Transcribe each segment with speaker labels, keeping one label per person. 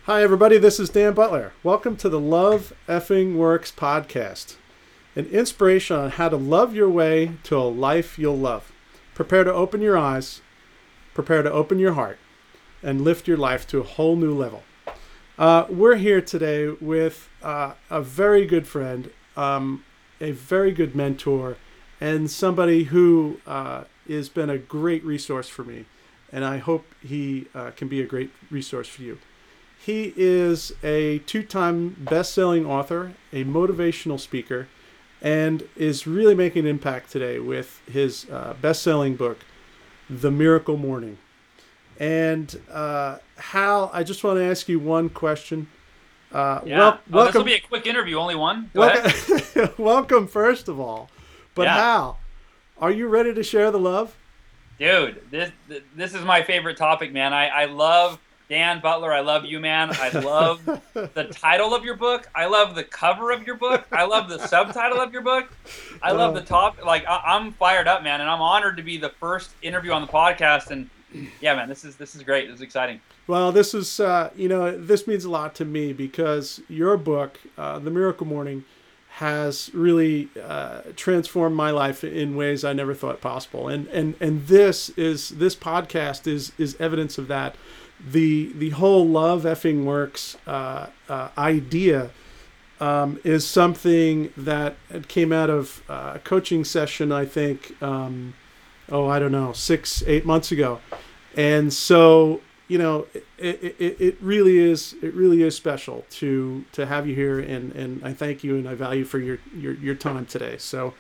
Speaker 1: Hi, everybody. This is Dan Butler. Welcome to the Love Effing Works podcast, an inspiration on how to love your way to a life you'll love. Prepare to open your eyes, prepare to open your heart, and lift your life to a whole new level. We're here today with a very good friend, a very good mentor, and somebody who has been a great resource for me. And I hope he can be a great resource for you. He is a two-time best-selling author, a motivational speaker, and is really making an impact today with his best-selling book, The Miracle Morning. And Hal, I just want to ask you one question.
Speaker 2: This will be a quick interview, only one. Go ahead.
Speaker 1: Welcome, first of all. But
Speaker 2: Yeah.
Speaker 1: Hal, are you ready to share the love?
Speaker 2: Dude, this is my favorite topic, man. I love Dan Butler. I love you, man. I love the title of your book. I love the cover of your book. I love the subtitle of your book. I love the top. Like, I'm fired up, man, and I'm honored to be the first interview on the podcast. And yeah, man, this is great. This is exciting.
Speaker 1: Well, this is, this means a lot to me because your book, The Miracle Morning, has really transformed my life in ways I never thought possible. And this podcast is evidence of that. The whole Love Effing Works idea is something that came out of a coaching session, I think, I don't know, 6-8 months ago. And so, it really is special to have you here, and I thank you and I value for your time today. So,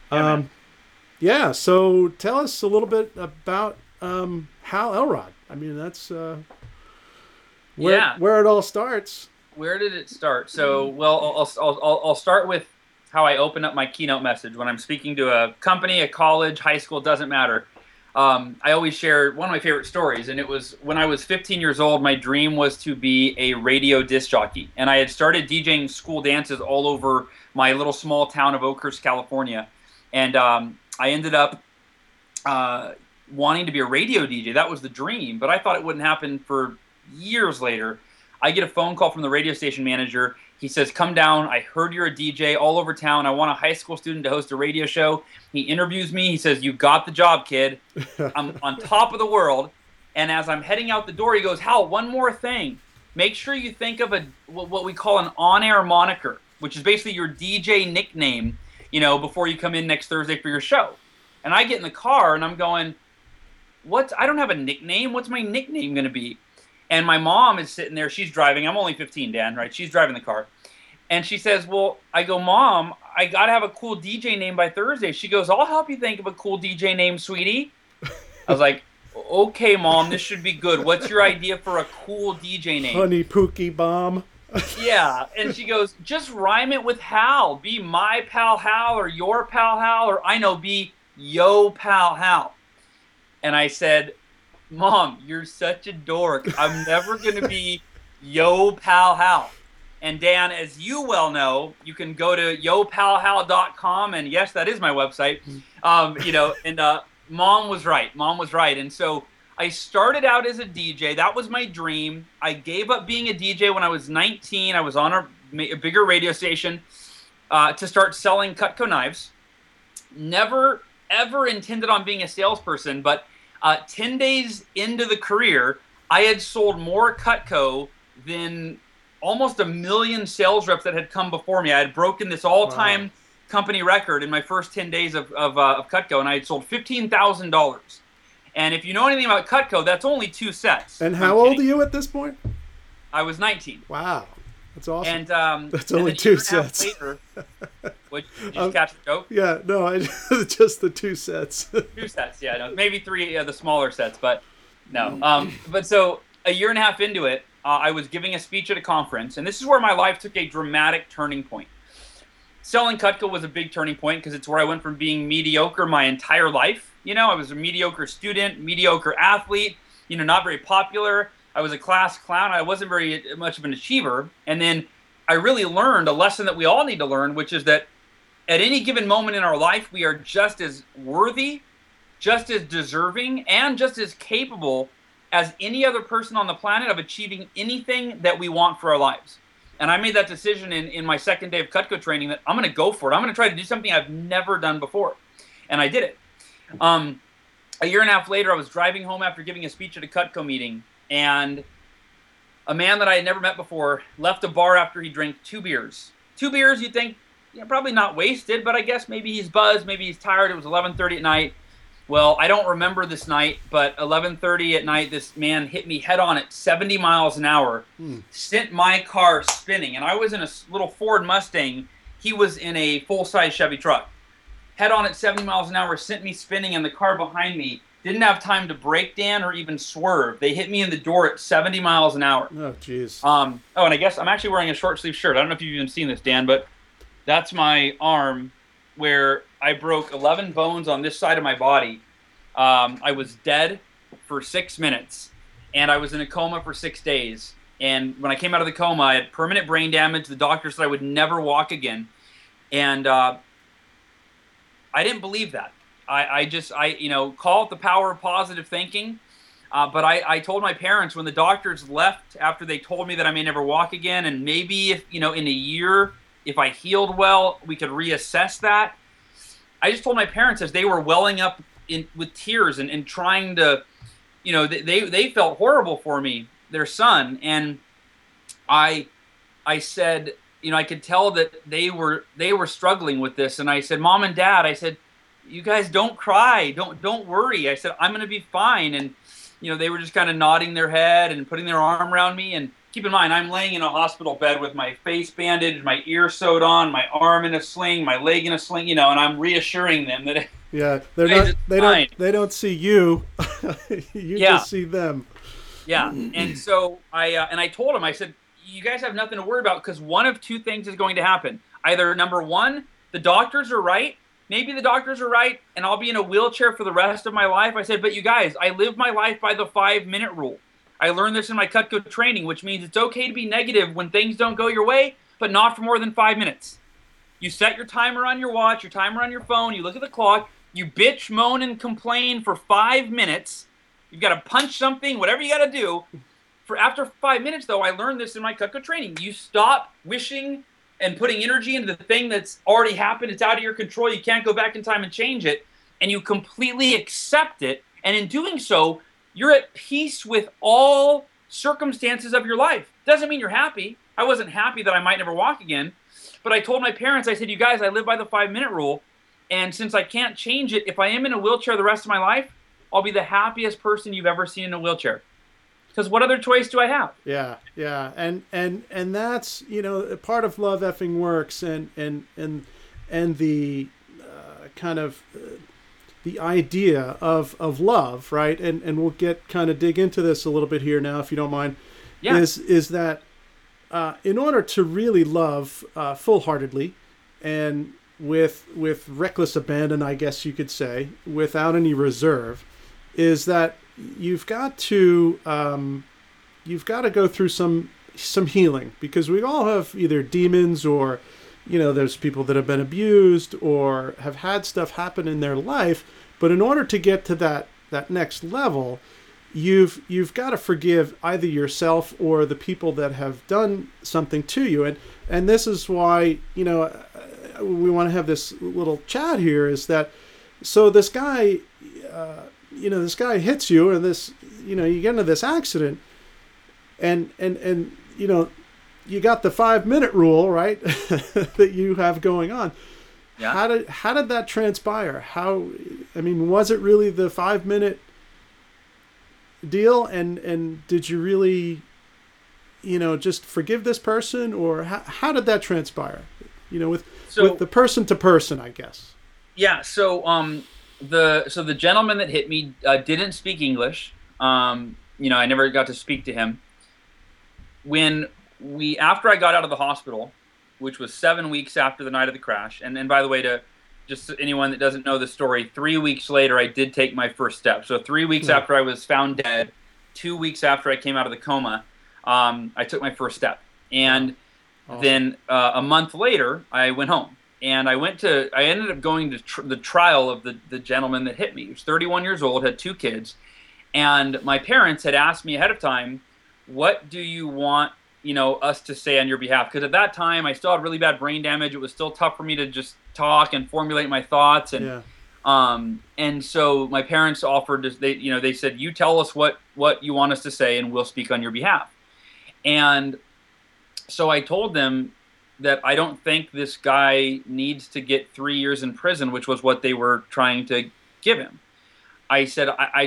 Speaker 1: so tell us a little bit about Hal Elrod. I mean, that's where it all starts.
Speaker 2: Where did it start? So, well, I'll start with how I open up my keynote message when I'm speaking to a company, a college, high school, doesn't matter. I always share one of my favorite stories, and it was when I was 15 years old. My dream was to be a radio disc jockey, and I had started DJing school dances all over my little small town of Oakhurst, California, and I ended up wanting to be a radio DJ. That was the dream, but I thought it wouldn't happen for years later. I get a phone call from the radio station manager. He says, "Come down. I heard you're a DJ all over town. I want a high school student to host a radio show." He interviews me. He says, "You got the job, kid." I'm on top of the world. And as I'm heading out the door, he goes, "Hal, one more thing. Make sure you think of what we call an on-air moniker, which is basically your DJ nickname, before you come in next Thursday for your show." And I get in the car and I'm going, I don't have a nickname. What's my nickname going to be? And my mom is sitting there. She's driving. I'm only 15, Dan, right? She's driving the car. And she says, I go, "Mom, I got to have a cool DJ name by Thursday." She goes, "I'll help you think of a cool DJ name, sweetie." I was like, "Okay, Mom, this should be good. What's your idea for a cool DJ name?"
Speaker 1: Honey Pookie Bomb.
Speaker 2: Yeah. And she goes, "Just rhyme it with Hal. Be my pal Hal, or your pal Hal, or be yo pal Hal." And I said, "Mom, you're such a dork. I'm never going to be yo pal Hal." And Dan, as you well know, you can go to yopalhal.com, and yes, that is my website. Mom was right. Mom was right. And so I started out as a DJ. That was my dream. I gave up being a DJ when I was 19. I was on a bigger radio station to start selling Cutco knives. Never, ever intended on being a salesperson, but 10 days into the career, I had sold more Cutco than almost 1 million sales reps that had come before me. I had broken this all-time company record in my first 10 days of Cutco, and I had sold $15,000. And if you know anything about Cutco, that's only 2 sets.
Speaker 1: And how old are you at this point?
Speaker 2: I was 19.
Speaker 1: Wow. That's awesome.
Speaker 2: And
Speaker 1: that's only 2 sets.
Speaker 2: Later, did you catch the joke?
Speaker 1: Yeah, no, just the 2 sets.
Speaker 2: 2 sets, yeah, no, maybe 3 the smaller sets, but no. But so a year and a half into it, I was giving a speech at a conference, and this is where my life took a dramatic turning point. Selling Cutco was a big turning point because it's where I went from being mediocre my entire life. I was a mediocre student, mediocre athlete, not very popular. I was a class clown. I wasn't very much of an achiever. And then I really learned a lesson that we all need to learn, which is that at any given moment in our life, we are just as worthy, just as deserving, and just as capable as any other person on the planet of achieving anything that we want for our lives. And I made that decision in my second day of Cutco training that I'm going to go for it. I'm going to try to do something I've never done before. And I did it. A year and a half later, I was driving home after giving a speech at a Cutco meeting, and a man that I had never met before left a bar after he drank 2 beers. 2 beers, you'd think, probably not wasted, but I guess maybe he's buzzed, maybe he's tired. It was 11:30 at night. Well, I don't remember this night, but 11:30 at night, this man hit me head on at 70 miles an hour, sent my car spinning, and I was in a little Ford Mustang. He was in a full-size Chevy truck. Head on at 70 miles an hour, sent me spinning, and the car behind me didn't have time to brake, Dan, or even swerve. They hit me in the door at 70 miles an hour.
Speaker 1: Oh, jeez.
Speaker 2: And I guess I'm actually wearing a short-sleeve shirt. I don't know if you've even seen this, Dan, but that's my arm where I broke 11 bones on this side of my body. I was dead for 6 minutes, and I was in a coma for 6 days. And when I came out of the coma, I had permanent brain damage. The doctor said I would never walk again. And I didn't believe that. I call it the power of positive thinking. But I told my parents when the doctors left after they told me that I may never walk again, and maybe if, in a year, if I healed well, we could reassess that. I just told my parents as they were welling up with tears and trying to, they felt horrible for me, their son. And I said, I could tell that they were struggling with this. And I said, Mom and Dad, I said, you guys don't cry. Don't worry. I said, I'm going to be fine. And, they were just kind of nodding their head and putting their arm around me. And keep in mind, I'm laying in a hospital bed with my face bandaged, my ear sewed on, my arm in a sling, my leg in a sling, and I'm reassuring them that
Speaker 1: they don't see you. You just see them.
Speaker 2: Yeah. And so I told them, I said, you guys have nothing to worry about, because one of two things is going to happen. Either number one, the doctors are right. Maybe the doctors are right, and I'll be in a wheelchair for the rest of my life. I said, but you guys, I live my life by the 5-minute rule. I learned this in my Cutco training, which means it's okay to be negative when things don't go your way, but not for more than 5 minutes. You set your timer on your watch, your timer on your phone, you look at the clock, you bitch, moan, and complain for 5 minutes. You've got to punch something, whatever you got to do. For after 5 minutes, though, I learned this in my Cutco training. You stop wishing and putting energy into the thing that's already happened. It's out of your control. You can't go back in time and change it. And you completely accept it. And in doing so, you're at peace with all circumstances of your life. Doesn't mean you're happy. I wasn't happy that I might never walk again. But I told my parents, I said, you guys, I live by the 5-minute rule. And since I can't change it, if I am in a wheelchair the rest of my life, I'll be the happiest person you've ever seen in a wheelchair. Because what other choice do I have?
Speaker 1: Yeah. And that's, part of Love Effing Works and the kind of the idea of love, right? And we'll dig into this a little bit here now, if you don't mind. Yeah. Is that in order to really love full-heartedly and with reckless abandon, I guess you could say, without any reserve, is that you've got to go through some healing, because we all have either demons or, there's people that have been abused or have had stuff happen in their life. But in order to get to that next level, you've got to forgive either yourself or the people that have done something to you. And this is why, we want to have this little chat here, is that, so this guy, this guy hits you, and this, you get into this accident, and you got the 5-minute rule, right? that you have going on. Yeah. How did that transpire? Was it really the 5-minute deal? And did you really, just forgive this person, or how did that transpire? With the person to person, I guess.
Speaker 2: Yeah. So, the gentleman that hit me didn't speak English. I never got to speak to him. After I got out of the hospital, which was 7 weeks after the night of the crash, and by the way, to just anyone that doesn't know the story, 3 weeks later I did take my first step. So 3 weeks after I was found dead, 2 weeks after I came out of the coma, I took my first step. And then a month later, I went home. And I ended up going to the trial of the gentleman that hit me. He was 31 years old, had 2 kids. And my parents had asked me ahead of time, what do you want, us to say on your behalf? Because at that time, I still had really bad brain damage. It was still tough for me to just talk and formulate my thoughts. And so my parents offered, they said, you tell us what you want us to say and we'll speak on your behalf. And so I told them that I don't think this guy needs to get 3 years in prison, which was what they were trying to give him. I said,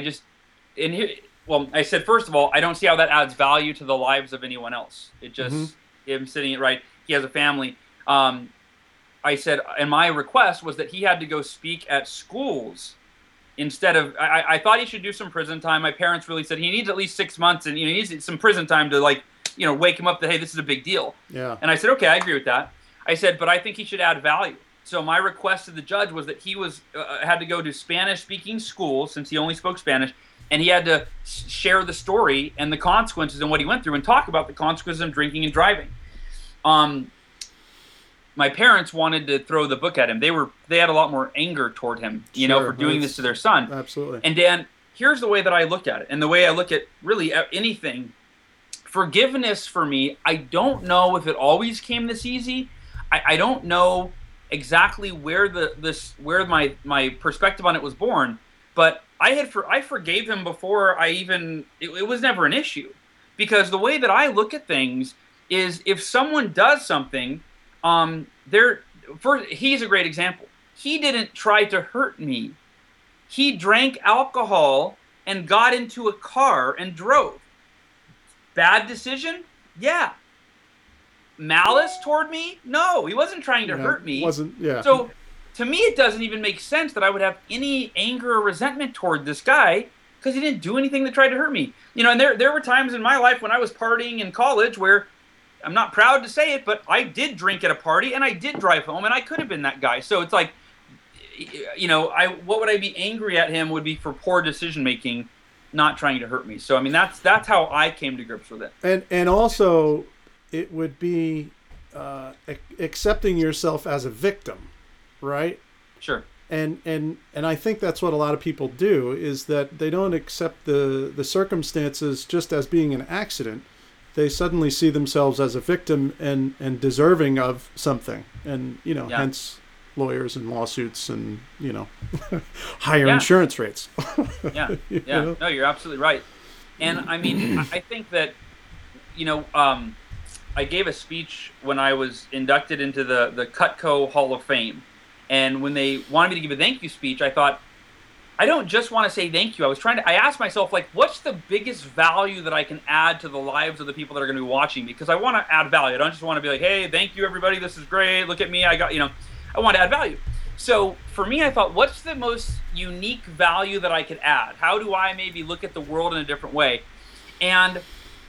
Speaker 2: I said, first of all, I don't see how that adds value to the lives of anyone else. It just, him sitting it right. He has a family. I said, and my request was that he had to go speak at schools instead of, I thought he should do some prison time. My parents really said he needs at least 6 months and he needs some prison time to wake him up that, hey, this is a big deal.
Speaker 1: Yeah.
Speaker 2: And I said, okay, I agree with that. I said, but I think he should add value. So my request to the judge was that he had to go to Spanish-speaking schools, since he only spoke Spanish, and he had to share the story and the consequences and what he went through and talk about the consequences of drinking and driving. My parents wanted to throw the book at him. They had a lot more anger toward him, for doing this to their son.
Speaker 1: Absolutely.
Speaker 2: And Dan, here's the way that I looked at it, and the way I look at really anything. Forgiveness for me, I don't know if it always came this easy. I don't know exactly where my perspective on it was born, but I forgave him before it was never an issue, because the way that I look at things is if someone does something, he's a great example. He didn't try to hurt me. He drank alcohol and got into a car and drove. Bad decision? Yeah. Malice toward me? No, he wasn't trying to hurt me. So to me, it doesn't even make sense that I would have any anger or resentment toward this guy, because he didn't do anything to try to hurt me. And there were times in my life when I was partying in college where, I'm not proud to say it, but I did drink at a party and I did drive home, and I could have been that guy. So it's like, what would I be angry at him would be for poor decision making, not trying to hurt me. So I mean, that's how I came to grips with it.
Speaker 1: And also, it would be accepting yourself as a victim, right?
Speaker 2: Sure.
Speaker 1: And I think that's what a lot of people do, is that they don't accept the circumstances just as being an accident. They suddenly see themselves as a victim and deserving of something, and hence lawyers and lawsuits and higher insurance rates.
Speaker 2: Yeah. No, you're absolutely right. And I mean, I think that I gave a speech when I was inducted into the Cutco Hall of Fame, and when they wanted me to give a thank you speech, I thought, I don't just want to say thank you. I asked myself, what's the biggest value that I can add to the lives of the people that are going to be watching me? Because I want to add value. I don't just want to be like, hey, thank you, everybody. This is great. Look at me. I want to add value. So for me, I thought, what's the most unique value that I could add? How do I maybe look at the world in a different way? And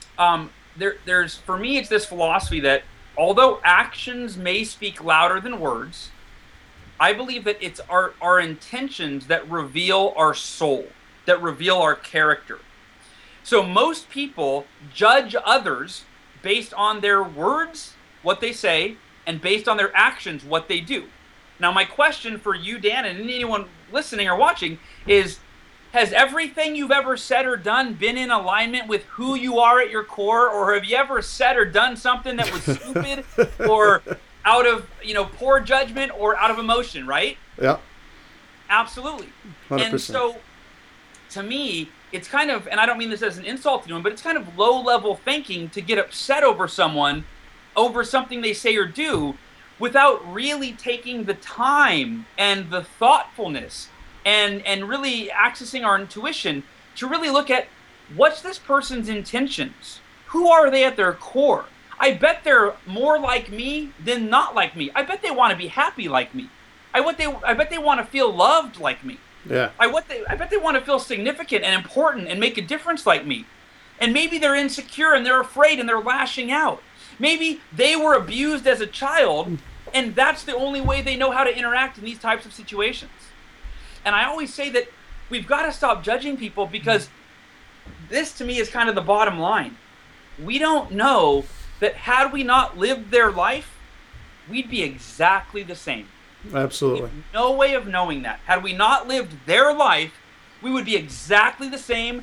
Speaker 2: for me, it's this philosophy that although actions may speak louder than words, I believe that it's our intentions that reveal our soul, that reveal our character. So most people judge others based on their words, what they say, and based on their actions, what they do. Now, my question for you, Dan, and anyone listening or watching is, has everything you've ever said or done been in alignment with who you are at your core, or have you ever said or done something that was stupid or out of poor judgment or out of emotion, right?
Speaker 1: Yeah.
Speaker 2: Absolutely.
Speaker 1: 100%.
Speaker 2: And so to me, it's kind of, and I don't mean this as an insult to them, but it's kind of low-level thinking to get upset over someone, over something they say or do, without really taking the time and the thoughtfulness and really accessing our intuition to really look at what's this person's intentions? Who are they at their core? I bet they're more like me than not like me. I bet they want to be happy like me. I bet they want to feel loved like me.
Speaker 1: Yeah.
Speaker 2: I bet they want to feel significant and important and make a difference like me. And maybe they're insecure and they're afraid and they're lashing out. Maybe they were abused as a child and that's the only way they know how to interact in these types of situations. And I always say that we've got to stop judging people, because this to me is kind of the bottom line. We don't know that had we not lived their life, we'd be exactly the same.
Speaker 1: Absolutely.
Speaker 2: No way of knowing that. Had we not lived their life, we would be exactly the same,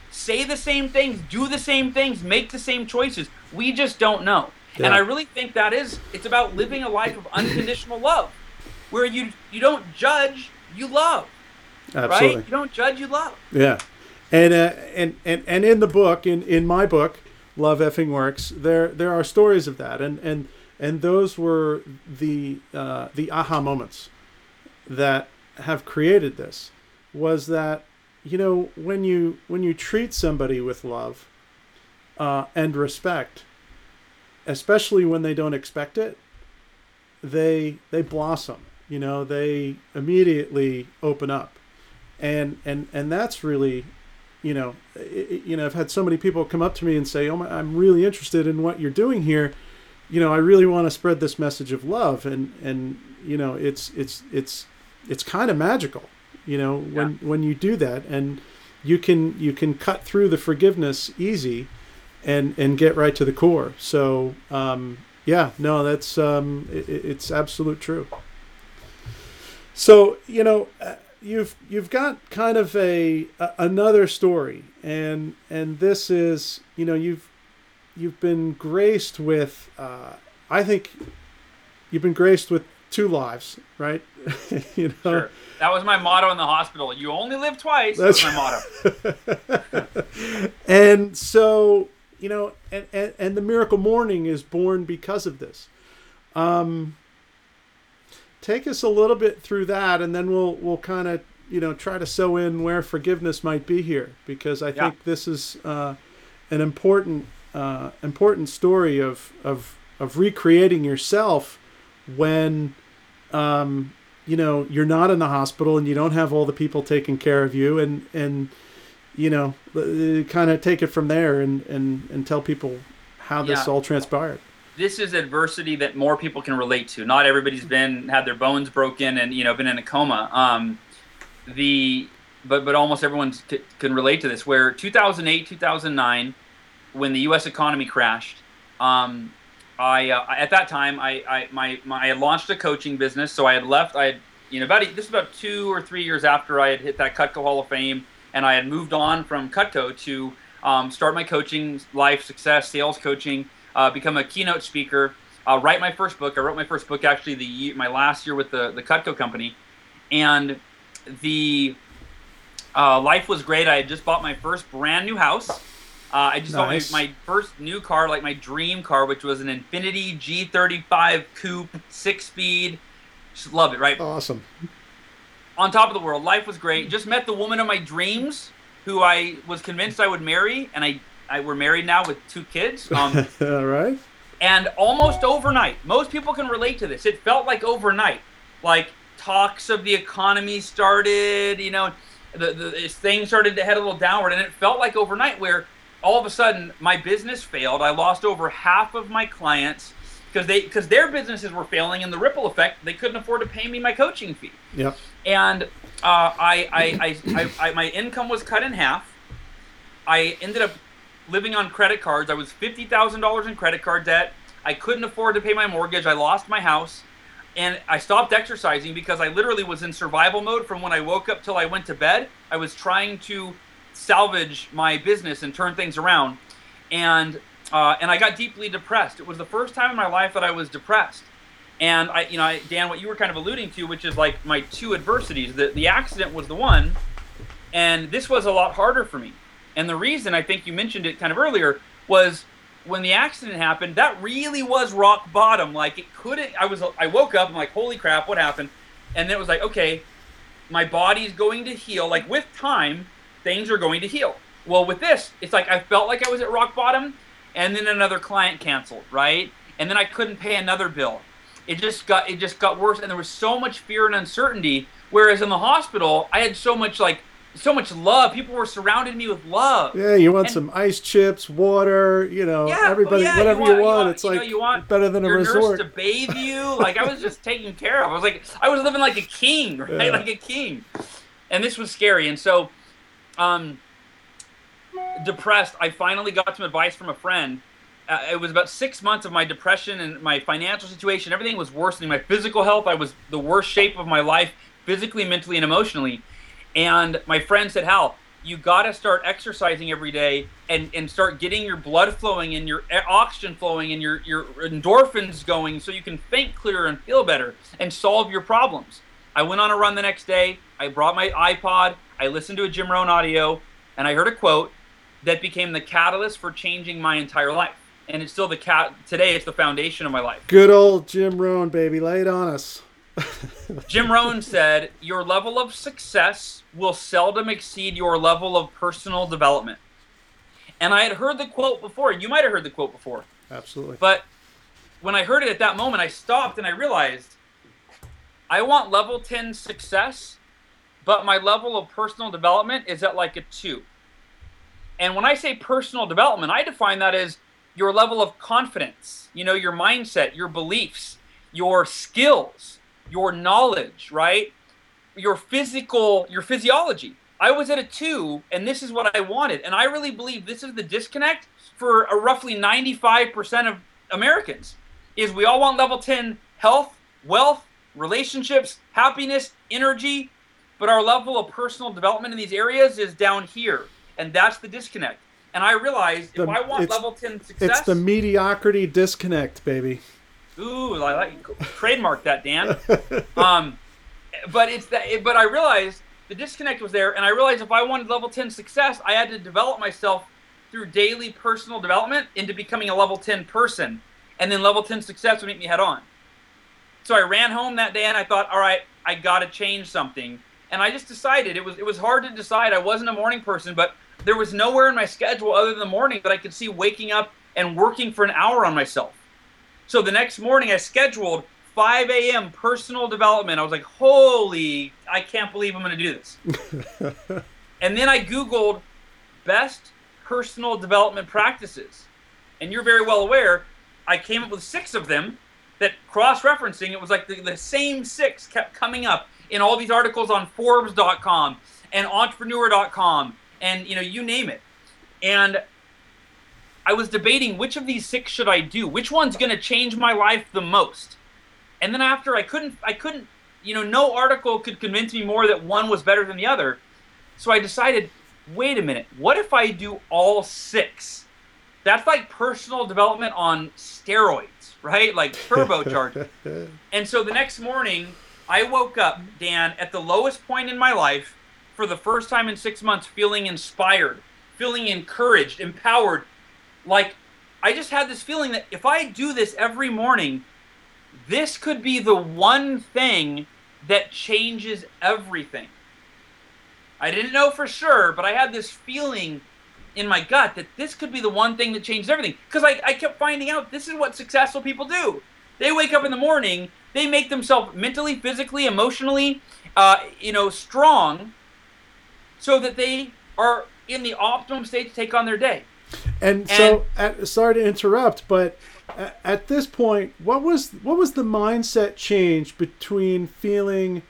Speaker 2: say the same things, do the same things, make the same choices. We just don't know.
Speaker 1: Yeah.
Speaker 2: And I really think it's about living a life of unconditional love, where you don't judge, you love.
Speaker 1: Absolutely.
Speaker 2: Right? You don't judge, you love.
Speaker 1: Yeah. And in the book, in my book, Love Effing Works, there are stories of that, and those were the aha moments that have created this. Was that, when you treat somebody with love and respect, especially when they don't expect it, they blossom. They immediately open up, and that's really, I've had so many people come up to me and say, "Oh, I'm really interested in what you're doing here. I really want to spread this message of love," and it's kind of magical, when you do that, and you can cut through the forgiveness easy, and get right to the core. So that's it's absolute true. So you've got kind of another story, and this is, you've been graced with I think you've been graced with 2 lives, right?
Speaker 2: Sure. That was my motto in the hospital. You only live twice. That's my motto.
Speaker 1: And so, and the Miracle Morning is born because of this. Take us a little bit through that, and then we'll kind of, try to sew in where forgiveness might be here, because I think this is an important story of recreating yourself when you're not in the hospital and you don't have all the people taking care of you, and kind of take it from there and tell people how this all transpired.
Speaker 2: This is adversity that more people can relate to. Not everybody's had their bones broken and been in a coma. But almost everyone can relate to this. Where 2008, 2009, when the U.S. economy crashed, at that time I had launched a coaching business. So I had left. This was about 2 or 3 years after I had hit that Cutco Hall of Fame, and I had moved on from Cutco to start my coaching, life, success, sales coaching. Become a keynote speaker, write my first book. I wrote my first book actually my last year with the Cutco company, and the life was great. I had just bought my first brand new house. I just bought my first new car, like my dream car, which was an Infiniti G35 Coupe, 6-speed. Just loved it, right?
Speaker 1: Awesome.
Speaker 2: On top of the world. Life was great. Just met the woman of my dreams, who I was convinced I would marry, and we're married now with 2 kids.
Speaker 1: All right.
Speaker 2: And almost overnight, most people can relate to this. It felt like overnight, like talks of the economy started, the thing started to head a little downward, and it felt like overnight where all of a sudden my business failed. I lost over half of my clients because their businesses were failing, and the ripple effect, they couldn't afford to pay me my coaching fee.
Speaker 1: Yep.
Speaker 2: And my income was cut in half. I ended up living on credit cards. I was $50,000 in credit card debt. I couldn't afford to pay my mortgage. I lost my house, and I stopped exercising because I literally was in survival mode from when I woke up till I went to bed. I was trying to salvage my business and turn things around, and I got deeply depressed. It was the first time in my life that I was depressed. And Dan, what you were kind of alluding to, which is like my 2 adversities. The accident was the one, and this was a lot harder for me. And the reason, I think you mentioned it kind of earlier, was when the accident happened, that really was rock bottom. Like I woke up and like, holy crap, what happened? And then it was like, okay, my body's going to heal. Like with time, things are going to heal. Well, with this, it's like I felt like I was at rock bottom, and then another client canceled, right? And then I couldn't pay another bill. It just got worse, and there was so much fear and uncertainty. Whereas in the hospital, I had so much love. People were surrounding me with love.
Speaker 1: Yeah, you want some ice chips, water, everybody, whatever you want. It's like, you want better than a resort.
Speaker 2: Nurse to bathe you. Like I was just taken care of. I was living like a king, right? Yeah. Like a king. And this was scary. And so, depressed, I finally got some advice from a friend. It was about 6 months of my depression and my financial situation. Everything was worsening. My physical health, I was the worst shape of my life, physically, mentally, and emotionally. And my friend said, Hal, you got to start exercising every day and start getting your blood flowing and your oxygen flowing and your endorphins going so you can think clearer and feel better and solve your problems. I went on a run the next day. I brought my iPod. I listened to a Jim Rohn audio, and I heard a quote that became the catalyst for changing my entire life. And it's still today it's the foundation of my life.
Speaker 1: Good old Jim Rohn, baby. Lay it on us.
Speaker 2: Jim Rohn said, your level of success will seldom exceed your level of personal development. And I had heard the quote before. You might have heard the quote before.
Speaker 1: Absolutely.
Speaker 2: But when I heard it at that moment, I stopped and I realized I want level 10 success, but my level of personal development is at like a 2. And when I say personal development, I define that as your level of confidence, your mindset, your beliefs, your skills, your knowledge, right? Your physiology. I was at a 2, and this is what I wanted. And I really believe this is the disconnect for roughly 95% of Americans, is we all want level 10 health, wealth, relationships, happiness, energy, but our level of personal development in these areas is down here. And that's the disconnect. And I realized if I want level 10 success...
Speaker 1: It's the mediocrity disconnect, baby.
Speaker 2: Ooh, I like trademark that, Dan. But I realized the disconnect was there, and I realized if I wanted level 10 success, I had to develop myself through daily personal development into becoming a level 10 person. And then level 10 success would meet me head on. So I ran home that day and I thought, all right, I got to change something. And I just decided, it was hard to decide. I wasn't a morning person, but there was nowhere in my schedule other than the morning that I could see waking up and working for an hour on myself. So the next morning I scheduled 5 a.m. personal development. I was like, holy, I can't believe I'm going to do this. And then I Googled best personal development practices. And you're very well aware, I came up with 6 of them that cross-referencing, it was like the same 6 kept coming up in all these articles on Forbes.com and Entrepreneur.com and, you name it. And I was debating which of these 6 should I do? Which one's going to change my life the most? And then after I couldn't, no article could convince me more that one was better than the other. So I decided, wait a minute, what if I do all 6? That's like personal development on steroids, right? Like turbocharged. And so the next morning, I woke up, Dan, at the lowest point in my life for the first time in 6 months, feeling inspired, feeling encouraged, empowered. Like, I just had this feeling that if I do this every morning, this could be the one thing that changes everything. I didn't know for sure, but I had this feeling in my gut that this could be the one thing that changed everything. Because I kept finding out this is what successful people do. They wake up in the morning, they make themselves mentally, physically, emotionally, strong so that they are in the optimum state to take on their day.
Speaker 1: And so, sorry to interrupt, but at this point, what was the mindset change between feeling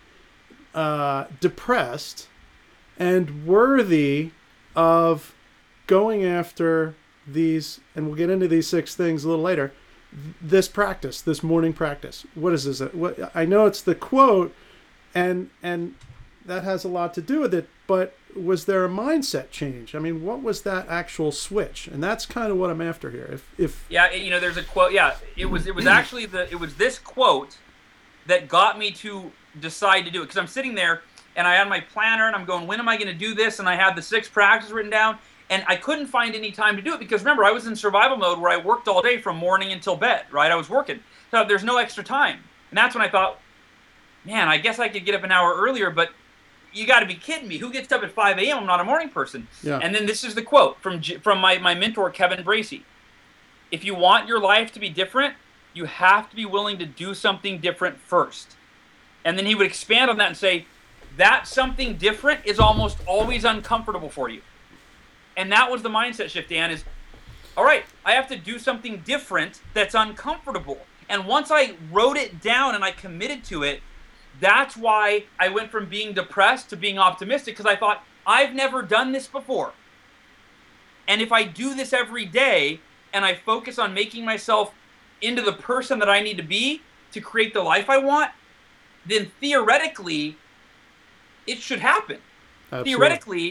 Speaker 1: depressed and worthy of going after these, and we'll get into these 6 things a little later, this practice, this morning practice? What is this? What, I know it's the quote, and that has a lot to do with it, but was there a mindset change? I mean, what was that actual switch? And that's kind of what I'm after here. If
Speaker 2: there's a quote. Yeah, it was actually this quote that got me to decide to do it, because I'm sitting there and I had my planner and I'm going, when am I going to do this? And I had the 6 practices written down, and I couldn't find any time to do it because remember, I was in survival mode where I worked all day from morning until bed, right? I was working, so there's no extra time. And that's when I thought, man, I guess I could get up an hour earlier, but you got to be kidding me. Who gets up at 5 a.m.? I'm not a morning person.
Speaker 1: Yeah. And
Speaker 2: then this is the quote from my mentor, Kevin Bracey. If you want your life to be different, you have to be willing to do something different first. And then he would expand on that and say, that something different is almost always uncomfortable for you. And that was the mindset shift, Dan, is, all right, I have to do something different that's uncomfortable. And once I wrote it down and I committed to it, that's why I went from being depressed to being optimistic, because I thought, I've never done this before. And if I do this every day and I focus on making myself into the person that I need to be to create the life I want, then theoretically, it should happen.
Speaker 1: Absolutely.
Speaker 2: Theoretically,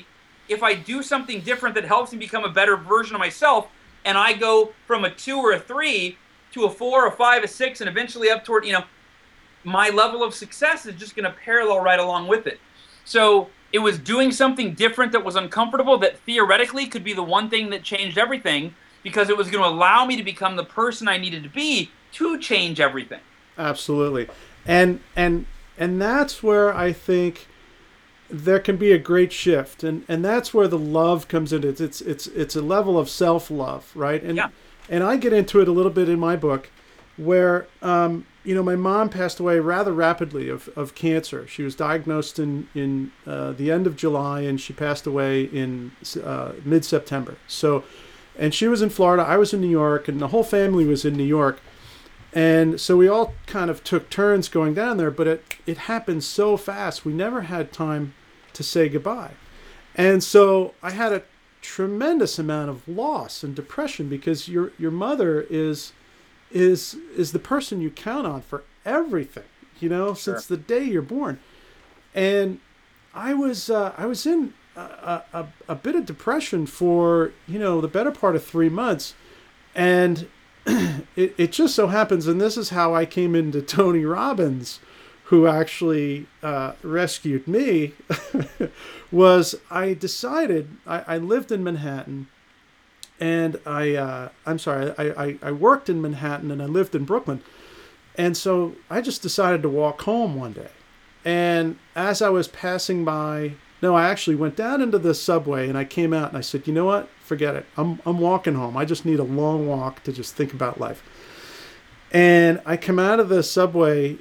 Speaker 2: if I do something different that helps me become a better version of myself, and I go from a 2 or a 3 to a 4, a 5, a 6, and eventually up toward, my level of success is just going to parallel right along with it. So it was doing something different that was uncomfortable that theoretically could be the one thing that changed everything, because it was going to allow me to become the person I needed to be to change everything.
Speaker 1: Absolutely. And that's where I think there can be a great shift, and that's where the love comes in. It's a level of self-love, right? And I get into it a little bit in my book, where my mom passed away rather rapidly of cancer. She was diagnosed in the end of July, and she passed away in mid-September. So, and she was in Florida, I was in New York, and the whole family was in New York. And so we all kind of took turns going down there, but it happened so fast. We never had time to say goodbye. And so I had a tremendous amount of loss and depression, because your mother is the person you count on for everything,
Speaker 2: Sure.
Speaker 1: since the day you're born. And I was in a bit of depression for, the better part of 3 months. And it just so happens, and this is how I came into Tony Robbins, who actually rescued me, was I decided, I lived in Manhattan, and I worked in Manhattan, and I lived in Brooklyn. And so I just decided to walk home one day. And as I was passing by, no, I actually went down into the subway, and I came out and I said, you know what? Forget it. I'm walking home. I just need a long walk to just think about life. And I come out of the subway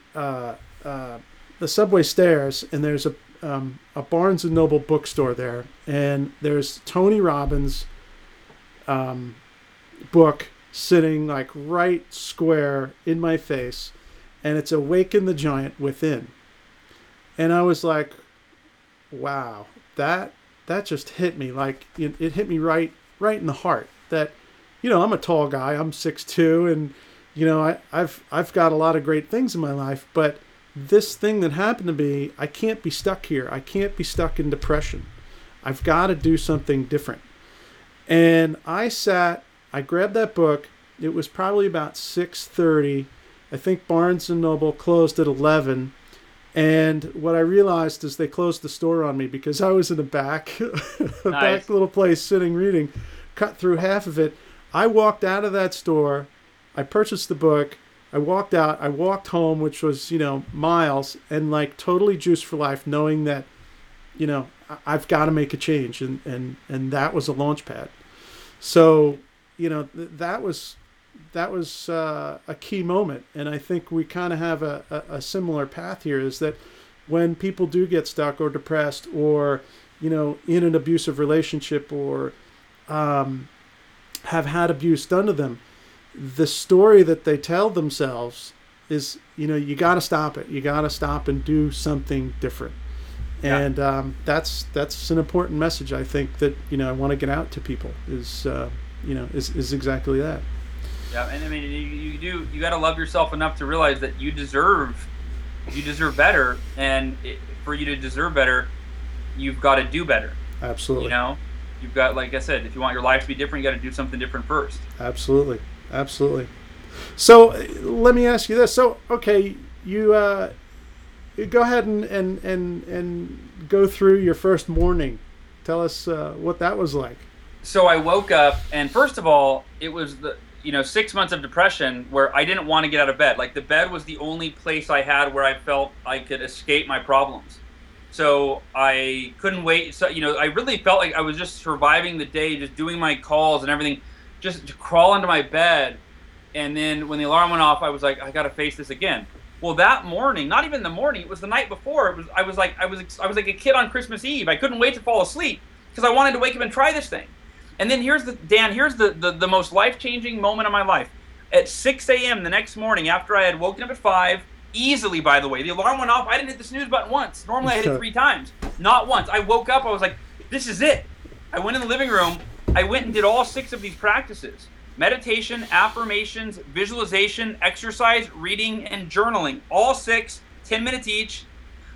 Speaker 1: stairs, and there's a Barnes and Noble bookstore there, and there's Tony Robbins' book sitting like right square in my face, and it's Awaken the Giant Within. And I was like, wow, that just hit me. Like, it hit me right in the heart. That, I'm a tall guy. I'm 6'2", and I've got a lot of great things in my life, but this thing that happened to me, I can't be stuck here. I can't be stuck in depression. I've got to do something different. And I grabbed that book. It was probably about 6:30. I think Barnes and Noble closed at 11. And what I realized is they closed the store on me, because I was in the back, back little place sitting reading, cut through half of it. I walked out of that store. I purchased the book. I walked out. I walked home, which was, miles, and like totally juiced for life, knowing that, I've got to make a change. And that was a launch pad. So, that was a key moment. And I think we kind of have a similar path here, is that when people do get stuck or depressed, or, in an abusive relationship, or have had abuse done to them, the story that they tell themselves is, you got to stop it. You got to stop and do something different. Yeah. And that's an important message, I think, that, I want to get out to people is exactly that.
Speaker 2: Yeah, and I mean, you got to love yourself enough to realize that you deserve better, and for you to deserve better, you've got to do better.
Speaker 1: Absolutely.
Speaker 2: You've got, like I said, if you want your life to be different, you got to do something different first.
Speaker 1: Absolutely. So let me ask you this. So, okay, you go ahead and go through your first morning. Tell us what that was like.
Speaker 2: So I woke up, and first of all, it was 6 months of depression where I didn't want to get out of bed. Like, the bed was the only place I had where I felt I could escape my problems. So I couldn't wait. So, I really felt like I was just surviving the day, just doing my calls and everything, just to crawl into my bed. And then when the alarm went off, I was like, I got to face this again. Well, that morning, not even the morning, it was the night before. I was like a kid on Christmas Eve. I couldn't wait to fall asleep because I wanted to wake up and try this thing. And then here's the most life-changing moment of my life. At 6 a.m. the next morning, after I had woken up at 5, easily, by the way, the alarm went off. I didn't hit the snooze button once. Normally I hit it 3 times. Not once. I woke up. I was like, this is it. I went in the living room. I went and did all 6 of these practices. Meditation, affirmations, visualization, exercise, reading, and journaling. All 6, 10 minutes each.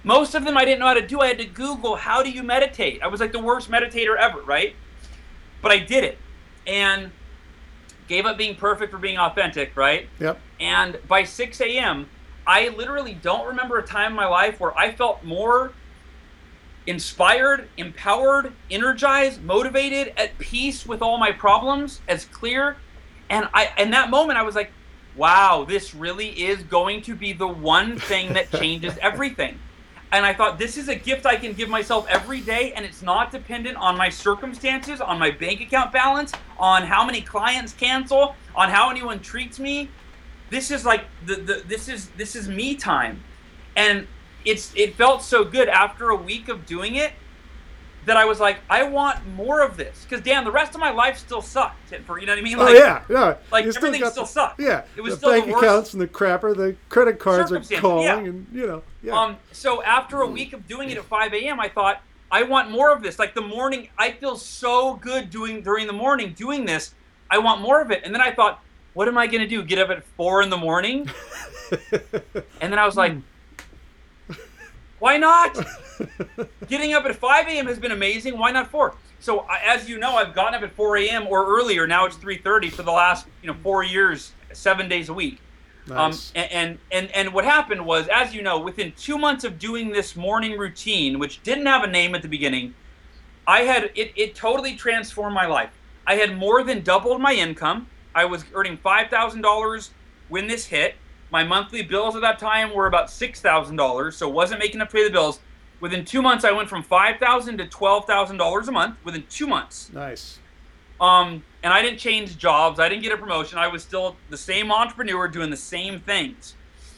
Speaker 2: Most of them I didn't know how to do. I had to Google, how do you meditate? I was like the worst meditator ever, right? But I did it and gave up being perfect for being authentic, right?
Speaker 1: Yep.
Speaker 2: And by 6 a.m., I literally don't remember a time in my life where I felt more inspired, empowered, energized, motivated, at peace with all my problems, as clear. And in that moment, I was like, wow, this really is going to be the one thing that changes everything. And I thought, this is a gift I can give myself every day, and it's not dependent on my circumstances, on my bank account balance, on how many clients cancel, on how anyone treats me. This is like this is me time. And it felt so good after a week of doing it that I was like, I want more of this. Because Dan, the rest of my life still sucked. For you know what I mean?
Speaker 1: Like, yeah.
Speaker 2: Like everything still sucked.
Speaker 1: Yeah.
Speaker 2: It was
Speaker 1: the
Speaker 2: still
Speaker 1: bank
Speaker 2: the worst
Speaker 1: accounts and the crapper, the credit cards are calling, and
Speaker 2: Yeah. So after a week of doing it at 5 a.m., I thought, I want more of this. Like the morning, I feel so good during the morning doing this. I want more of it. And then I thought, what am I going to do? Get up at 4 in the morning? And then I was like, why not? Getting up at 5 a.m. has been amazing. Why not 4? So as you know, I've gotten up at 4 a.m. or earlier. Now it's 3:30 for the last 4 years, 7 days a week.
Speaker 1: Nice.
Speaker 2: And what happened was, as you know, within 2 months of doing this morning routine, which didn't have a name at the beginning, I had it totally transformed my life. I had more than doubled my income. I was earning $5,000 when this hit. My monthly bills at that time were about $6,000, so wasn't making enough to pay the bills. Within 2 months, I went from $5,000 to $12,000 a month within 2 months.
Speaker 1: Nice.
Speaker 2: And I didn't change jobs. I didn't get a promotion. I was still the same entrepreneur doing the same things.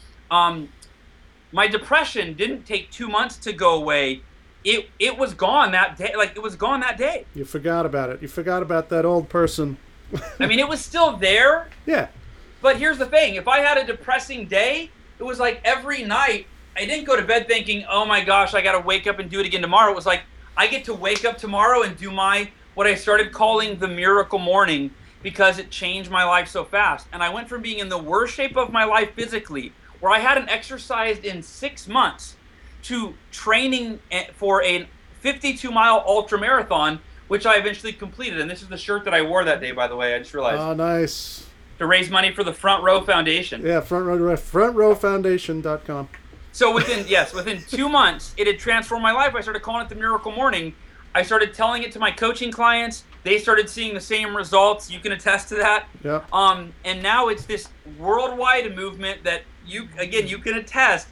Speaker 2: My depression didn't take 2 months to go away. It was gone that day. Like, it was gone that day.
Speaker 1: You forgot about it. You forgot about that old person.
Speaker 2: I mean, it was still there.
Speaker 1: Yeah.
Speaker 2: But here's the thing. If I had a depressing day, it was like every night, I didn't go to bed thinking, oh my gosh, I got to wake up and do it again tomorrow. It was like, I get to wake up tomorrow and do what I started calling the miracle morning, because it changed my life so fast. And I went from being in the worst shape of my life physically, where I hadn't exercised in 6 months, to training for a 52-mile ultra marathon, which I eventually completed. And this is the shirt that I wore that day, by the way. I just realized.
Speaker 1: Oh, nice.
Speaker 2: To raise money for the Front Row Foundation.
Speaker 1: Yeah, frontrowfoundation.com.
Speaker 2: So within 2 months, it had transformed my life. I started calling it the Miracle Morning. I started telling it to my coaching clients. They started seeing the same results. You can attest to that.
Speaker 1: Yeah.
Speaker 2: And now it's this worldwide movement that you can attest.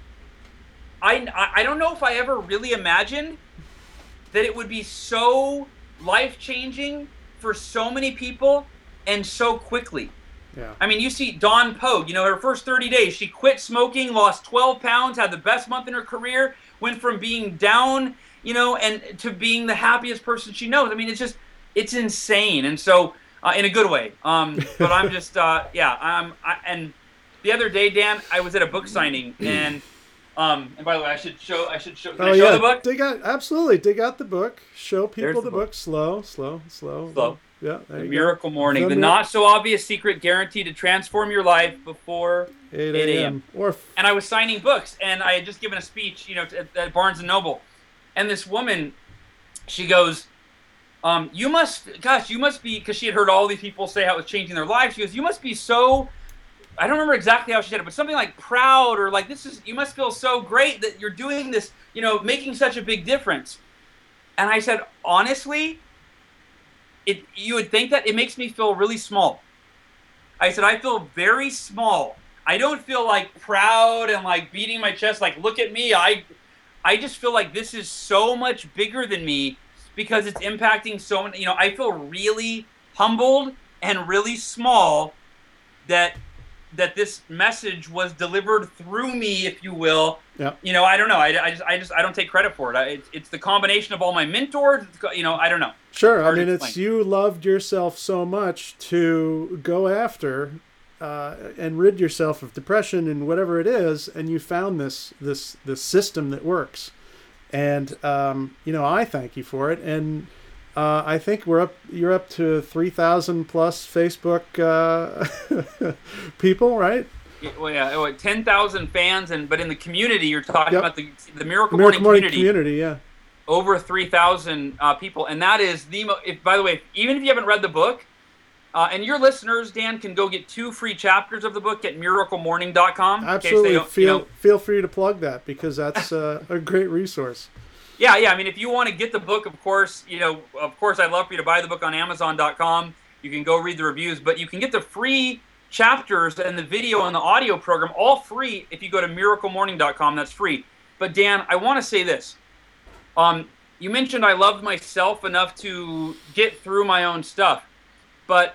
Speaker 2: I don't know if I ever really imagined that it would be so life-changing for so many people and so quickly.
Speaker 1: Yeah.
Speaker 2: I mean, you see Dawn Pogue, her first 30 days, she quit smoking, lost 12 pounds, had the best month in her career, went from being down, and to being the happiest person she knows. I mean, it's insane. And so, in a good way. But I'm just, and the other day, Dan, I was at a book signing, and by the way, I should show the book?
Speaker 1: Dig out the book. Show people the book. Slow. Yeah,
Speaker 2: The Miracle Morning, the not so obvious secret guaranteed to transform your life before 8 a.m. And I was signing books, and I had just given a speech, at Barnes and Noble, and this woman, she goes, you must be, because she had heard all these people say how it was changing their lives. She goes, you must be so, I don't remember exactly how she said it, but something like proud, or like, you must feel so great that you're doing this, making such a big difference. And I said, honestly, you would think that it makes me feel really small. I said, I feel very small. I don't feel like proud and like beating my chest, like, look at me. I just feel like this is so much bigger than me, because it's impacting so many, I feel really humbled and really small that this message was delivered through me, if you will.
Speaker 1: Yep.
Speaker 2: I don't know. I don't take credit for it. It's the combination of all my mentors. I don't know.
Speaker 1: Sure. I mean, it's you loved yourself so much to go after and rid yourself of depression and whatever it is, and you found this system that works. And I thank you for it. And I think you're up to 3,000 plus Facebook people, right?
Speaker 2: Well, yeah, 10,000 fans, but in the community, you're talking
Speaker 1: Yep.
Speaker 2: about the Miracle
Speaker 1: Miracle
Speaker 2: Morning
Speaker 1: Morning community, yeah.
Speaker 2: over 3,000 people, and that is by the way, even if you haven't read the book, and your listeners, Dan, can go get 2 free chapters of the book at miraclemorning.com.
Speaker 1: Absolutely.
Speaker 2: In case they don't,
Speaker 1: Feel free to plug that, because that's a great resource.
Speaker 2: Yeah. I mean, if you want to get the book, of course, I'd love for you to buy the book on Amazon.com. You can go read the reviews, but you can get the free chapters and the video and the audio program all free if you go to miraclemorning.com. That's free. But Dan, I want to say this. You mentioned I loved myself enough to get through my own stuff, but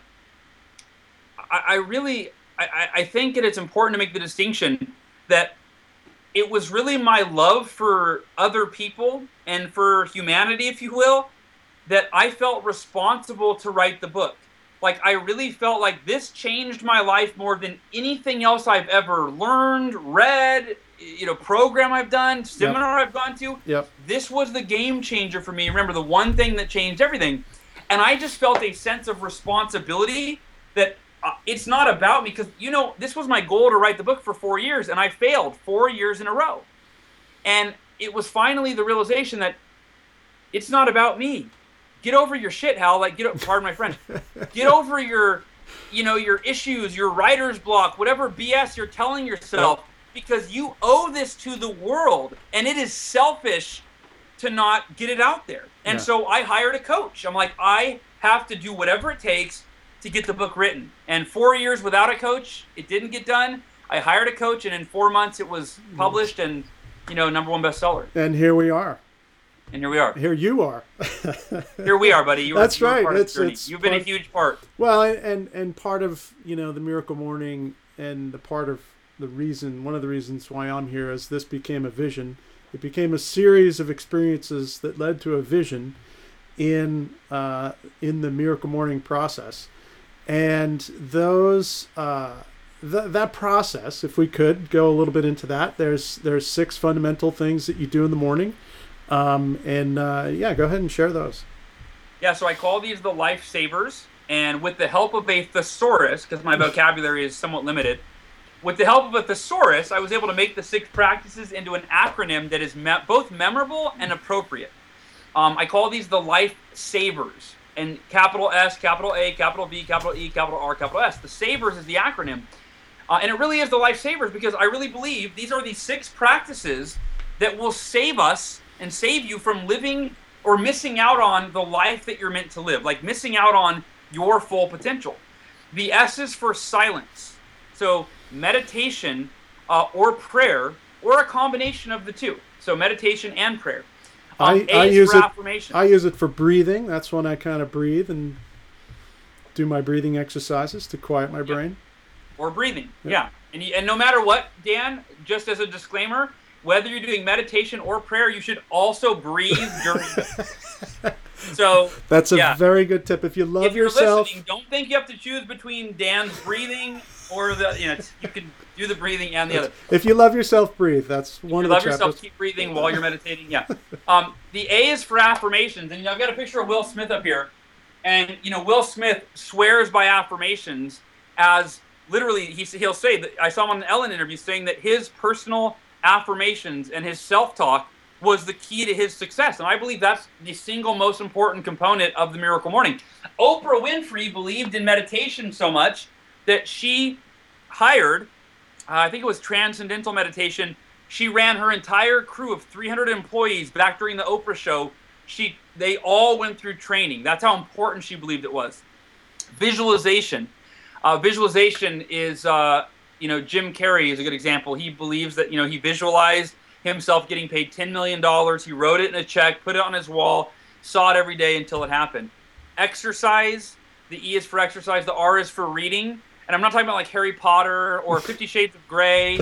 Speaker 2: I think that it's important to make the distinction that it was really my love for other people and for humanity, if you will, that I felt responsible to write the book. Like, I really felt like this changed my life more than anything else I've ever learned, read, program I've done, seminar I've gone to.
Speaker 1: Yep.
Speaker 2: This was the game changer for me. Remember, the one thing that changed everything. And I just felt a sense of responsibility that it's not about me, because, this was my goal to write the book for 4 years, and I failed 4 years in a row. And it was finally the realization that it's not about me. Get over your shit, Hal. Pardon my French. Get over your issues, your writer's block, whatever BS you're telling yourself, because you owe this to the world, and it is selfish to not get it out there. And so I hired a coach. I'm like, I have to do whatever it takes to get the book written. And 4 years without a coach, it didn't get done. I hired a coach, and in 4 months it was published and, #1 bestseller.
Speaker 1: And here we are.
Speaker 2: And here we are.
Speaker 1: Here you are.
Speaker 2: Here we are, buddy.
Speaker 1: That's right.
Speaker 2: Part of the journey. You've been a huge part.
Speaker 1: Well, and part of, the Miracle Morning, and one of the reasons why I'm here is this became a vision. It became a series of experiences that led to a vision in the Miracle Morning process. And those that process, if we could go a little bit into that, there's 6 fundamental things that you do in the morning. Go ahead and share those.
Speaker 2: Yeah, so I call these the lifesavers, and with the help of a thesaurus, because my vocabulary is somewhat limited, with the help of a thesaurus, I was able to make the 6 practices into an acronym that is both memorable and appropriate. I call these the lifesavers, and capital S, capital A, capital V, capital E, capital R, capital S. The savers is the acronym, and it really is the lifesavers, because I really believe these are the 6 practices that will save us and save you from living or missing out on the life that you're meant to live, like missing out on your full potential. The S is for silence. So meditation or prayer, or a combination of the two. So meditation and prayer.
Speaker 1: I use it.
Speaker 2: Affirmation.
Speaker 1: I use it for breathing. That's when I kind of breathe and do my breathing exercises to quiet my brain.
Speaker 2: Or breathing, yeah. And no matter what, Dan, just as a disclaimer, whether you're doing meditation or prayer, you should also breathe during it. So
Speaker 1: that's a very good tip. If you love yourself,
Speaker 2: listening, don't think you have to choose between Dan's breathing or you can do the breathing and the other.
Speaker 1: If you love yourself, breathe. That's one of the chapters.
Speaker 2: Love yourself, keep breathing while you're meditating. Yeah. The A is for affirmations, and I've got a picture of Will Smith up here, and Will Smith swears by affirmations as literally he'll say that I saw him on an Ellen interview saying that his personal affirmations and his self-talk was the key to his success. And I believe that's the single most important component of the Miracle Morning. Oprah Winfrey believed in meditation so much that she hired, I think it was Transcendental Meditation. She ran her entire crew of 300 employees back during the Oprah show. They all went through training. That's how important she believed it was. Visualization. Visualization is, Jim Carrey is a good example. He believes that, he visualized himself getting paid $10 million. He wrote it in a check, put it on his wall, saw it every day until it happened. Exercise. The E is for exercise. The R is for reading. And I'm not talking about like Harry Potter or 50 Shades of Grey.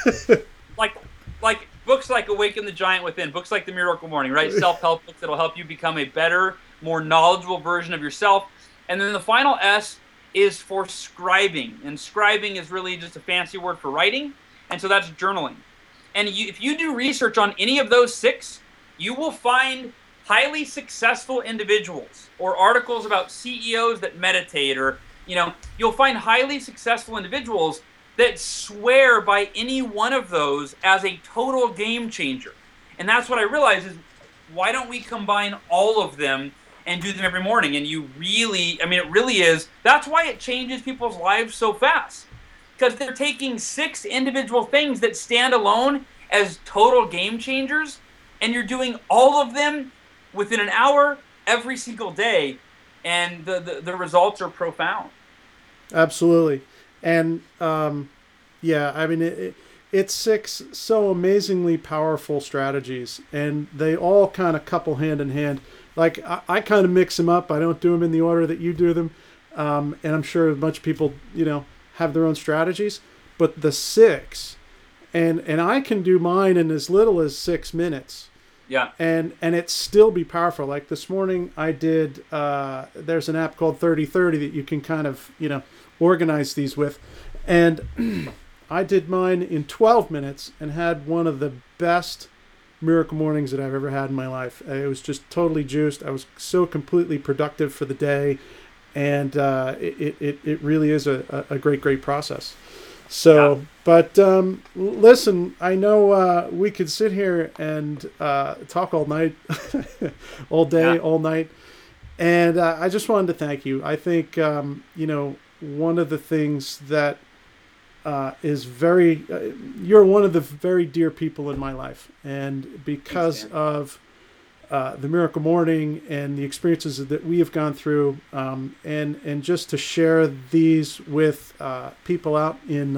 Speaker 2: like books like Awaken the Giant Within, books like The Miracle Morning, right? Self-help books that'll help you become a better, more knowledgeable version of yourself. And then the final S is for scribing. And scribing is really just a fancy word for writing. And so that's journaling. And if you do research on any of those 6, you will find highly successful individuals or articles about CEOs that meditate, or, you'll find highly successful individuals that swear by any one of those as a total game changer. And that's what I realized is, why don't we combine all of them and do them every morning? And you really, I mean, it really is. That's why it changes people's lives so fast. Because they're taking 6 individual things that stand alone as total game changers, and you're doing all of them within an hour every single day, and the results are profound.
Speaker 1: Absolutely. And yeah, I mean, it's 6 so amazingly powerful strategies, and they all kind of couple hand in hand. Like, I kind of mix them up. I don't do them in the order that you do them. And I'm sure a bunch of people, have their own strategies. But the 6, and I can do mine in as little as 6 minutes.
Speaker 2: Yeah.
Speaker 1: And it still be powerful. Like this morning I did, there's an app called 30/30 that you can kind of, organize these with. And I did mine in 12 minutes and had one of the best miracle mornings that I've ever had in my life. It was just totally juiced. I was so completely productive for the day. And it really is a great process. So, yeah. But listen, I know we could sit here and talk all night, all day, yeah. All night. And I just wanted to thank you. I think, one of the things that is you're one of the very dear people in my life. And because of the Miracle Morning and the experiences that we have gone through, and just to share these with people out in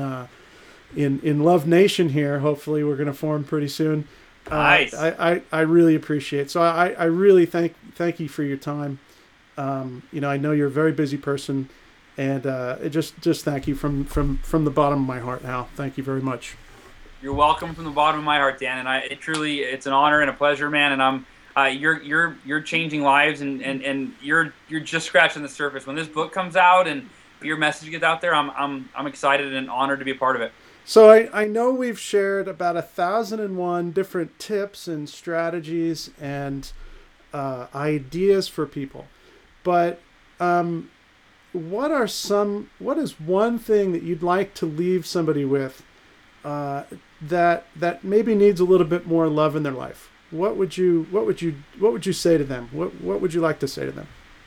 Speaker 1: Love Nation here. Hopefully we're going to form pretty soon.
Speaker 2: Nice.
Speaker 1: I really appreciate it. So I really thank you for your time. I know you're a very busy person, and just thank you from the bottom of my heart, Hal. Thank you very much.
Speaker 2: You're welcome from the bottom of my heart, Dan. And it's an honor and a pleasure, man. And I'm you're changing lives, and you're just scratching the surface. When this book comes out and your message gets out there, I'm excited and honored to be a part of it.
Speaker 1: So I know we've shared about 1,001 different tips and strategies and ideas for people, but what is one thing that you'd like to leave somebody with that maybe needs a little bit more love in their life? What would you say to them? What would you like to say to them?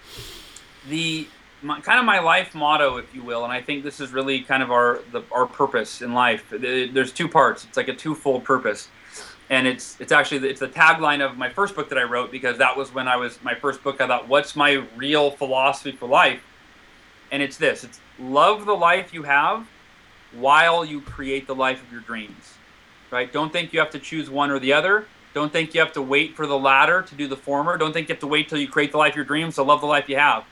Speaker 2: My life motto, if you will, and I think this is really kind of our purpose in life. There's 2 parts. It's like a twofold purpose, and it's the tagline of my first book that I wrote, because that was when my first book. I thought, what's my real philosophy for life? And it's this: it's love the life you have while you create the life of your dreams. Right? Don't think you have to choose one or the other. Don't think you have to wait for the latter to do the former. Don't think you have to wait till you create the life of your dreams to love the life you have.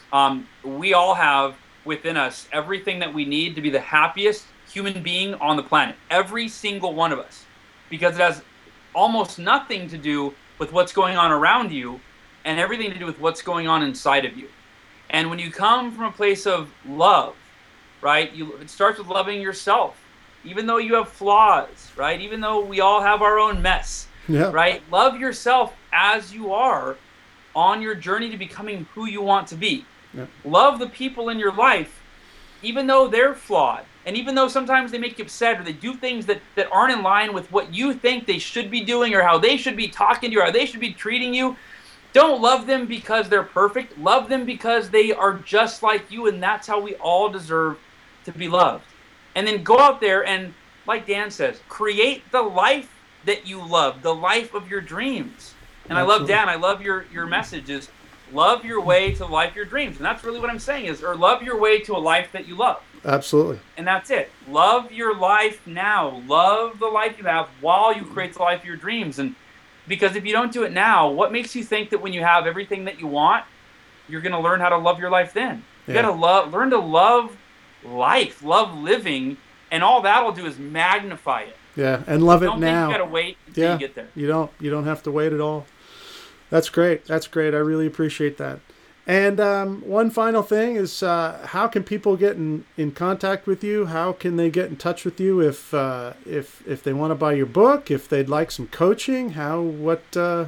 Speaker 2: We all have within us everything that we need to be the happiest human being on the planet. Every single one of us. Because it has almost nothing to do with what's going on around you, and everything to do with what's going on inside of you. And when you come from a place of love, right, it starts with loving yourself. Even though you have flaws, right? Even though we all have our own mess. Yeah. Right? Love yourself as you are on your journey to becoming who you want to be. Yeah. Love the people in your life, even though they're flawed. And even though sometimes they make you upset, or they do things that aren't in line with what you think they should be doing, or how they should be talking to you, or how they should be treating you. Don't love them because they're perfect. Love them because they are just like you, and that's how we all deserve to be loved. And then go out there and, like Dan says, create the life that you love, the life of your dreams. And Absolutely. I love, Dan, I love your messages. Love your way to the life of your dreams. And that's really what I'm saying or love your way to a life that you love.
Speaker 1: Absolutely.
Speaker 2: And that's it. Love your life now. Love the life you have while you create the life of your dreams. And because if you don't do it now, what makes you think that when you have everything that you want, you're going to learn how to love your life then? You got to learn to love life, love living, and all that'll do is magnify it.
Speaker 1: Yeah, and love it now.
Speaker 2: Don't think you got to wait until you get there.
Speaker 1: You don't have to wait at all. That's great. That's great. I really appreciate that. And one final thing is, how can people get in contact with you? How can they get in touch with you if they want to buy your book? If they'd like some coaching, how do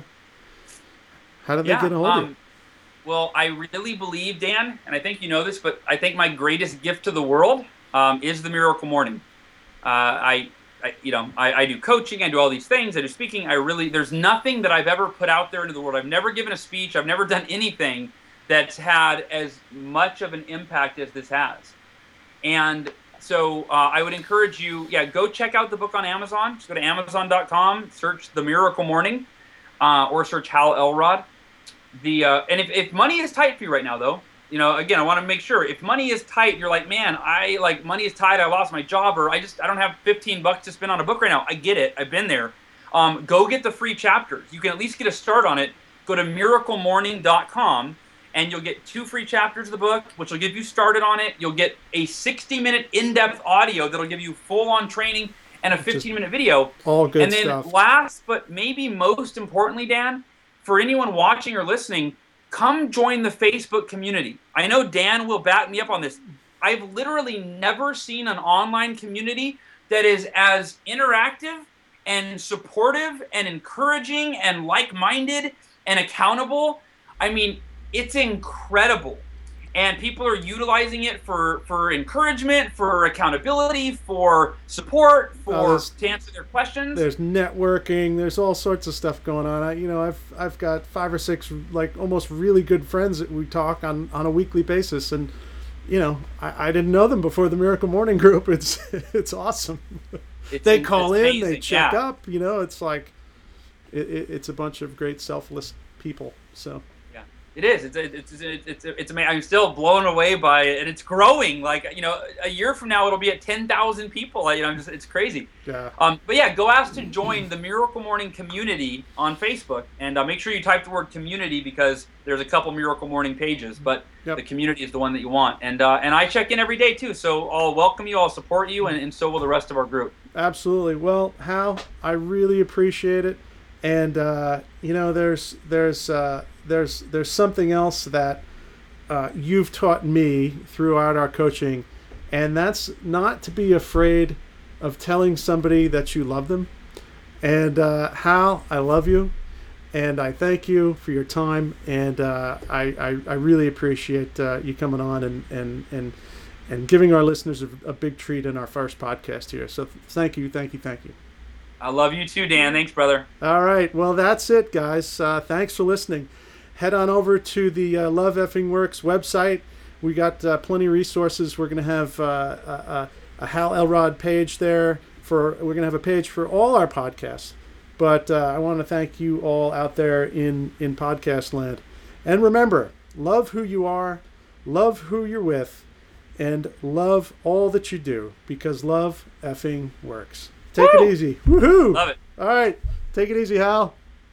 Speaker 1: they get a hold of you?
Speaker 2: Well, I really believe, Dan, and I think you know this, but I think my greatest gift to the world is the Miracle Morning. I do coaching, I do all these things, I do speaking. There's nothing that I've ever put out there into the world. I've never given a speech. I've never done anything that's had as much of an impact as this has. And so I would encourage you, go check out the book on Amazon. Just go to Amazon.com, search The Miracle Morning, or search Hal Elrod. And if money is tight for you right now, though, again, I want to make sure if money is tight, you're like, man, money is tight. I lost my job, or I don't have $15 to spend on a book right now. I get it. I've been there. Go get the free chapters. You can at least get a start on it. Go to miraclemorning.com. And you'll get 2 free chapters of the book, which will get you started on it. You'll get a 60-minute in-depth audio that'll give you full-on training and a 15-minute video.
Speaker 1: All good
Speaker 2: stuff. And then last, but maybe most importantly, Dan, for anyone watching or listening, come join the Facebook community. I know Dan will back me up on this. I've literally never seen an online community that is as interactive and supportive and encouraging and like-minded and accountable. I mean, it's incredible, and people are utilizing it for encouragement, for accountability, for support, to answer their questions.
Speaker 1: There's networking. There's all sorts of stuff going on. I've got 5 or 6 almost really good friends that we talk on a weekly basis, and I didn't know them before the Miracle Morning group. It's awesome. They call in, amazing. They check up. It's like it's a bunch of great selfless people. So.
Speaker 2: It is. It's amazing. I'm still blown away by it, and it's growing. A year from now, it'll be at 10,000 people. It's crazy.
Speaker 1: Yeah.
Speaker 2: Go ask to join the Miracle Morning community on Facebook, and make sure you type the word community, because there's a couple Miracle Morning pages, but the community is the one that you want. And I check in every day too, so I'll welcome you, I'll support you, and so will the rest of our group.
Speaker 1: Absolutely. Well, Hal, I really appreciate it, and there's something else that you've taught me throughout our coaching, and that's not to be afraid of telling somebody that you love them. And Hal, I love you, and I thank you for your time, and I really appreciate you coming on and giving our listeners a big treat in our first podcast here. So thank you.
Speaker 2: I love you too, Dan. Thanks, brother.
Speaker 1: All right. Well, that's it, guys. Thanks for listening. Head on over to the Love Effing Works website. We got plenty of resources. We're going to have a Hal Elrod page there. We're going to have a page for all our podcasts. But I want to thank you all out there in podcast land. And remember, love who you are, love who you're with, and love all that you do, because love effing works. Take it easy. Woohoo!
Speaker 2: Love it.
Speaker 1: All right. Take it easy, Hal.